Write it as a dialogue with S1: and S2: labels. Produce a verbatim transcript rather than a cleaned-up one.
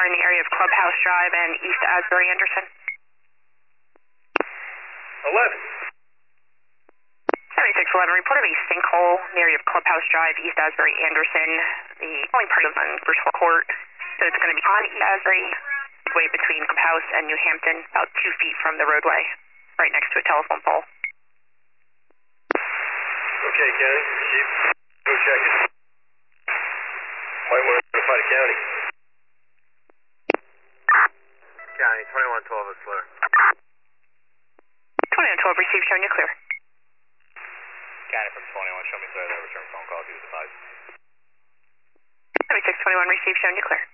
S1: car in the area of Clubhouse Drive and East Asbury Anderson.
S2: eleven.
S1: seventy-six eleven, reported a sinkhole in the area of Clubhouse Drive, East Asbury Anderson. The only part of on Virtual Court, so it's going to be on East Asbury, way between Clubhouse and New Hampton, about two feet from the roadway, right next to a telephone pole.
S2: Okay, County. Chief, go check it. Might want to notify the county. County, twenty-one twelve is clear.
S1: twenty-one twelve, received, showing you clear.
S2: County from twenty-one, show me clear, then return phone call to the device.
S1: seventy-six twenty-one, received, showing you clear.